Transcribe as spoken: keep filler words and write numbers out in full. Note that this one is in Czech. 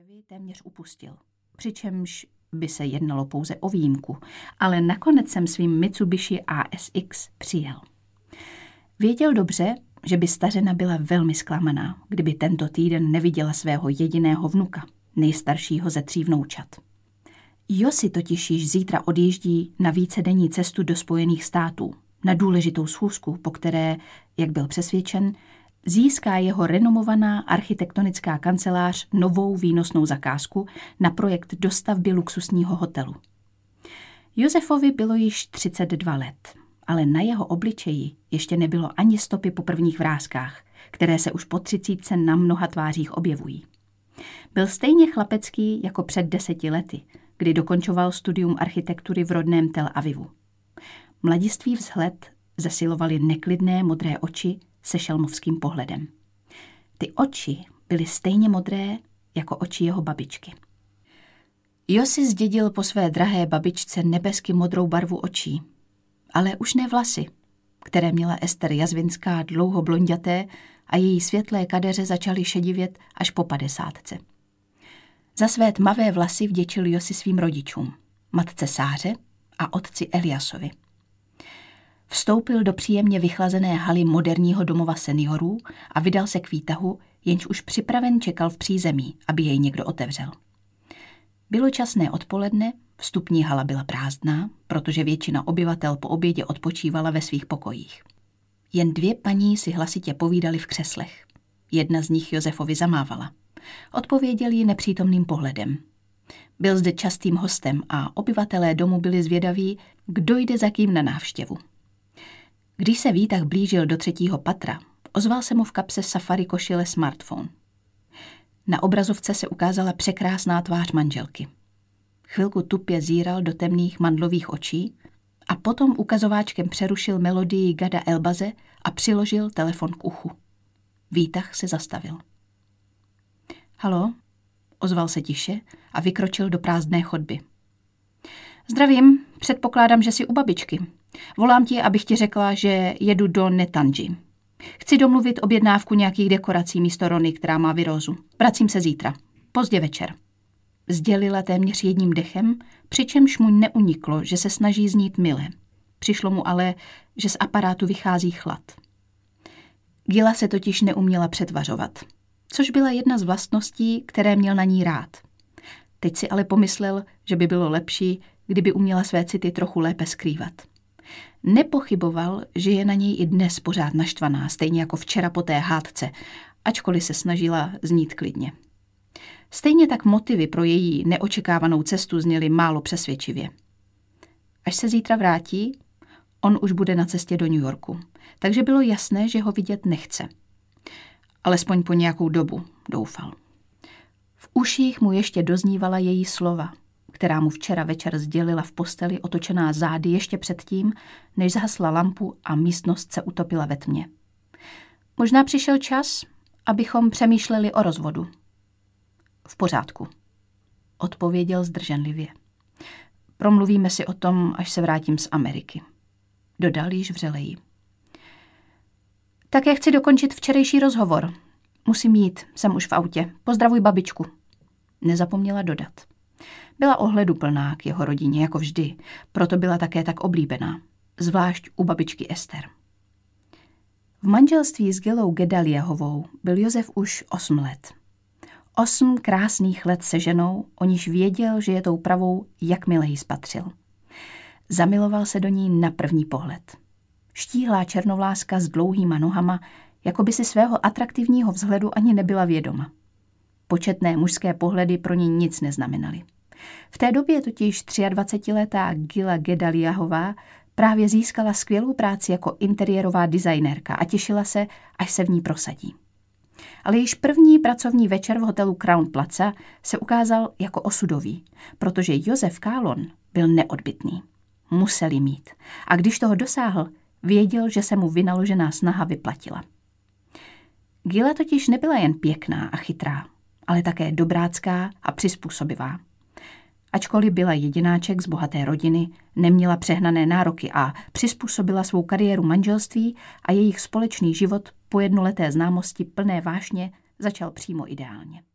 návštěvy téměř upustil, přičemž by se jednalo pouze o výjimku, ale nakonec jsem svým Mitsubishi A S X přijel. Věděl dobře, že by stařena byla velmi zklamaná, kdyby tento týden neviděla svého jediného vnuka, nejstaršího ze tří vnoučat. Josi totiž již zítra odjíždí na vícedenní cestu do Spojených států, na důležitou schůzku, po které, jak byl přesvědčen, získá jeho renomovaná architektonická kancelář novou výnosnou zakázku na projekt dostavby luxusního hotelu. Josefovi bylo již třicet dva let, ale na jeho obličeji ještě nebylo ani stopy po prvních vráskách, které se už po třicítce na mnoha tvářích objevují. Byl stejně chlapecký jako před deseti lety, kdy dokončoval studium architektury v rodném Tel Avivu. Mladistvý vzhled zesilovaly neklidné modré oči se šelmovským pohledem. Ty oči byly stejně modré jako oči jeho babičky. Josi zdědil po své drahé babičce nebesky modrou barvu očí, ale už ne vlasy, které měla Ester Jazvinská dlouho blonďaté a její světlé kadeře začaly šedivět až po padesátce. Za své tmavé vlasy vděčil Josi svým rodičům, matce Sáře a otci Eliasovi. Vstoupil do příjemně vychlazené haly moderního domova seniorů a vydal se k výtahu, jenž už připraven čekal v přízemí, aby jej někdo otevřel. Bylo časné odpoledne, vstupní hala byla prázdná, protože většina obyvatel po obědě odpočívala ve svých pokojích. Jen dvě paní si hlasitě povídali v křeslech. Jedna z nich Josefovi zamávala. Odpověděl jí nepřítomným pohledem. Byl zde častým hostem a obyvatelé domu byli zvědaví, kdo jde za kým na návštěvu. Když se výtah blížil do třetího patra, ozval se mu v kapse safari košile smartphone. Na obrazovce se ukázala překrásná tvář manželky. Chvilku tupě zíral do temných mandlových očí a potom ukazováčkem přerušil melodii Gada Elbaze a přiložil telefon k uchu. Výtah se zastavil. Halo, ozval se tiše a vykročil do prázdné chodby. Zdravím, předpokládám, že jsi u babičky. Volám ti, abych ti řekla, že jedu do Netanji. Chci domluvit objednávku nějakých dekorací místo Rony, která má virózu. Vracím se zítra. Pozdě večer. Sdělila téměř jedním dechem, přičemž mu neuniklo, že se snaží znít mile. Přišlo mu ale, že z aparátu vychází chlad. Gila se totiž neuměla přetvařovat, což byla jedna z vlastností, které měl na ní rád. Teď si ale pomyslel, že by bylo lepší, kdyby uměla své city trochu lépe skrývat. Nepochyboval, že je na něj i dnes pořád naštvaná, stejně jako včera po té hádce, ačkoliv se snažila znít klidně. Stejně tak motivy pro její neočekávanou cestu zněly málo přesvědčivě. Až se zítra vrátí, on už bude na cestě do New Yorku, takže bylo jasné, že ho vidět nechce. Alespoň po nějakou dobu, doufal. V uších mu ještě doznívala její slova, která mu včera večer sdělila v posteli otočená zády ještě předtím, než zhasla lampu a místnost se utopila ve tmě. Možná přišel čas, abychom přemýšleli o rozvodu. V pořádku, odpověděl zdrženlivě. Promluvíme si o tom, až se vrátím z Ameriky. Dodal již vřeleji. Také chci dokončit včerejší rozhovor. Musím jít, jsem už v autě. Pozdravuj babičku. Nezapomněla dodat. Byla ohleduplná k jeho rodině, jako vždy, proto byla také tak oblíbená, zvlášť u babičky Ester. V manželství s Gilou Gedaliahovou byl Josef už osm let. Osm krásných let se ženou, o níž věděl, že je tou pravou, jakmile ji spatřil. Zamiloval se do ní na první pohled. Štíhlá černovláska s dlouhýma nohama, jako by si svého atraktivního vzhledu ani nebyla vědoma. Početné mužské pohledy pro ní nic neznamenaly. V té době totiž dvacetiletá Gila Gedaliahová právě získala skvělou práci jako interiérová designérka a těšila se, až se v ní prosadí. Ale již první pracovní večer v hotelu Crown Plaza se ukázal jako osudový, protože Josef Kálon byl neodbytný. Musel ji mít. A když toho dosáhl, věděl, že se mu vynaložená snaha vyplatila. Gila totiž nebyla jen pěkná a chytrá, ale také dobrácká a přizpůsobivá. Ačkoliv byla jedináček z bohaté rodiny, neměla přehnané nároky a přizpůsobila svou kariéru manželství a jejich společný život po jednoleté známosti plné vášně začal přímo ideálně.